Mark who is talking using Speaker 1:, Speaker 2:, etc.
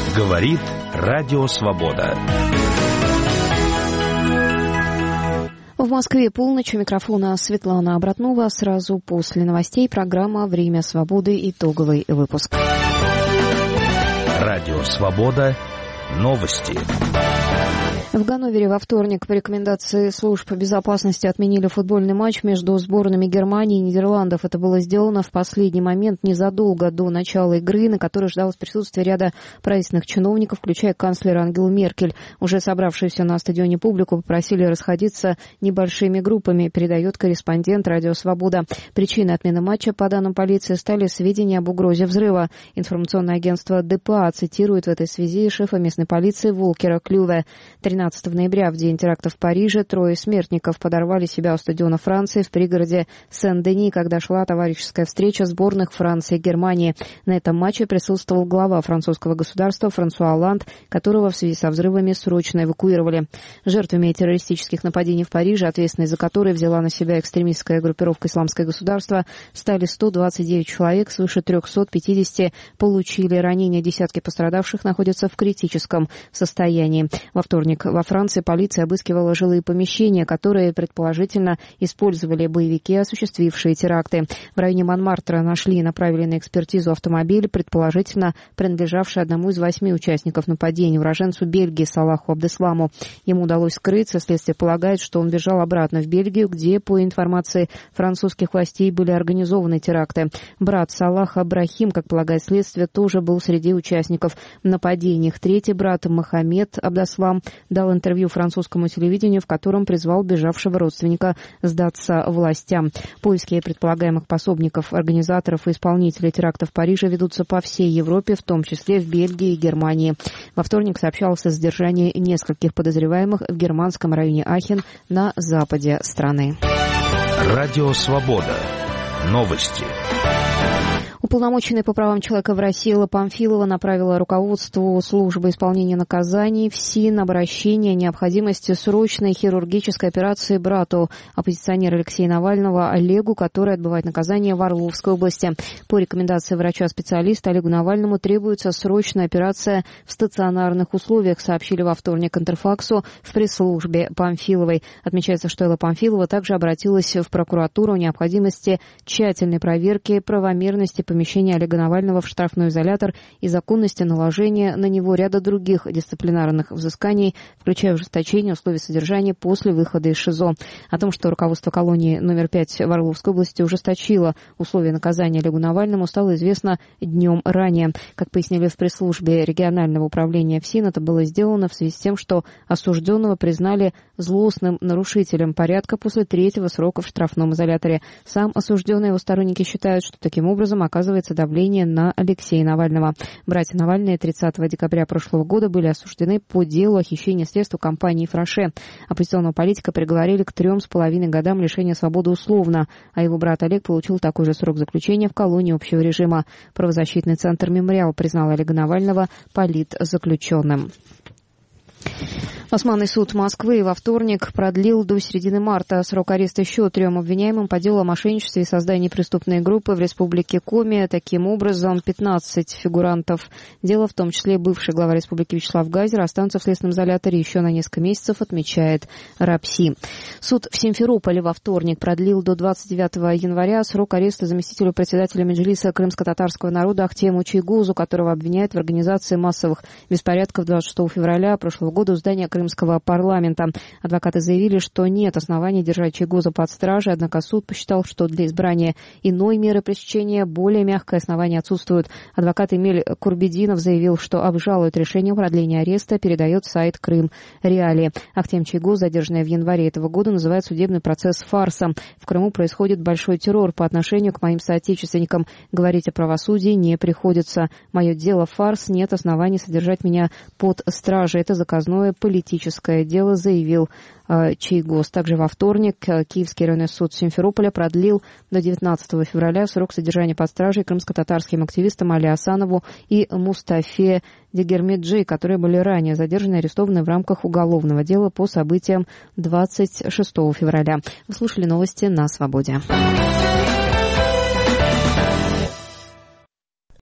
Speaker 1: Говорит Радио Свобода.
Speaker 2: В Москве полночь. У микрофона Светлана Обратнова. Сразу после новостей программа «Время свободы». Итоговый выпуск.
Speaker 1: Радио Свобода. Новости.
Speaker 2: В Ганновере во вторник по рекомендации служб безопасности отменили футбольный матч между сборными Германии и Нидерландов. Это было сделано в последний момент, незадолго до начала игры, на которой ждалось присутствие ряда правительственных чиновников, включая канцлера Ангелу Меркель. Уже собравшуюся на стадионе публику попросили расходиться небольшими группами, передает корреспондент «Радио Свобода». Причиной отмены матча, по данным полиции, стали сведения об угрозе взрыва. Информационное агентство ДПА цитирует в этой связи шефа местной полиции Волкера Клюве. 13 ноября, в день теракта в Париже, 3 смертников подорвали себя у стадиона Франции в пригороде Сен-Дени, когда шла товарищеская встреча сборных Франции и Германии. На этом матче присутствовал глава французского государства Франсуа Олланд, которого в связи со взрывами срочно эвакуировали. Жертвами террористических нападений в Париже, ответственность за которые взяла на себя экстремистская группировка «Исламское государство», стали 129 человек, свыше 350 получили ранения, десятки пострадавших находятся в критическом состоянии. Во вторник во Франции полиция обыскивала жилые помещения, которые, предположительно, использовали боевики, осуществившие теракты. В районе Монмартра нашли и направили на экспертизу автомобиль, предположительно принадлежавший одному из 8 участников нападения, уроженцу Бельгии Салаху Абдесламу. Ему удалось скрыться, следствие полагает, что он бежал обратно в Бельгию, где, по информации французских властей, были организованы теракты. Брат Салаха Брахим, как полагает следствие, тоже был среди участников нападений. Третий брат Мохаммед Абдеслам дал интервью французскому телевидению, в котором призвал бежавшего родственника сдаться властям. Поиски предполагаемых пособников, организаторов и исполнителей терактов в Париже ведутся по всей Европе, в том числе в Бельгии и Германии. Во вторник сообщалось о задержании нескольких подозреваемых в германском районе Ахен на западе страны.
Speaker 1: Радио Свобода. Новости.
Speaker 2: Уполномоченная по правам человека в России Элла Памфилова направила руководству службы исполнения наказаний ФСИН обращение о необходимости срочной хирургической операции брату оппозиционера Алексея Навального Олегу, который отбывает наказание в Орловской области. По рекомендации врача-специалиста Олегу Навальному требуется срочная операция в стационарных условиях, сообщили во вторник Интерфаксу в пресс-службе Памфиловой. Отмечается, что Элла Памфилова также обратилась в прокуратуру о необходимости тщательной проверки правомерности помещения Олега Навального в штрафной изолятор и законности наложения на него ряда других дисциплинарных взысканий, включая ужесточение условий содержания после выхода из ШИЗО. О том, что руководство колонии номер 5 в Орловской области ужесточило условия наказания Олегу Навальному, стало известно днем ранее. Как пояснили в пресс-службе регионального управления ФСИН, это было сделано в связи с тем, что осужденного признали злостным нарушителем порядка после 3-го срока в штрафном изоляторе. Сам осужденный и его сторонники считают, что таким образом оказывается давление на Алексея Навального. Братья Навальные 30 декабря прошлого года были осуждены по делу о хищении средств у компании «Фраше». Оппозиционного политика приговорили к 3,5 годам лишения свободы условно, а его брат Олег получил такой же срок заключения в колонии общего режима. Правозащитный центр «Мемориал» признал Олега Навального политзаключенным. Басманный суд Москвы во вторник продлил до середины марта срок ареста еще 3 обвиняемым по делу о мошенничестве и создании преступной группы в республике Коми. Таким образом, 15 фигурантов дела, в том числе бывший глава республики Вячеслав Газер, останутся в следственном изоляторе еще на несколько месяцев, отмечает РАПСИ. Суд в Симферополе во вторник продлил до 29 января срок ареста заместителю председателя Меджлиса крымско-татарского народа Ахтему Чийгозу, которого обвиняют в организации массовых беспорядков 26 февраля прошлого года у здания крымского парламента. Адвокаты заявили, что нет оснований держать Чийгоза под стражей, однако суд посчитал, что для избрания иной меры пресечения более мягкое основание отсутствует. Адвокат Эмиль Курбединов заявил, что обжалует решение о продлении ареста, передает сайт Крым Реалии. Ахтем Чийгоз, задержанный в январе этого года, называет судебный процесс фарсом. В Крыму происходит большой террор по отношению к моим соотечественникам. Говорить о правосудии не приходится. Мое дело фарс, нет оснований содержать меня под стражей. Это заказное политическое дело, заявил Чийгоз. Также во вторник Киевский районный суд Симферополя продлил до 19 февраля срок содержания под стражей крымско-татарским активистам Али Асанову и Мустафе Дегермеджи, которые были ранее задержаны и арестованы в рамках уголовного дела по событиям 26 февраля. Вы слушали новости на Свободе.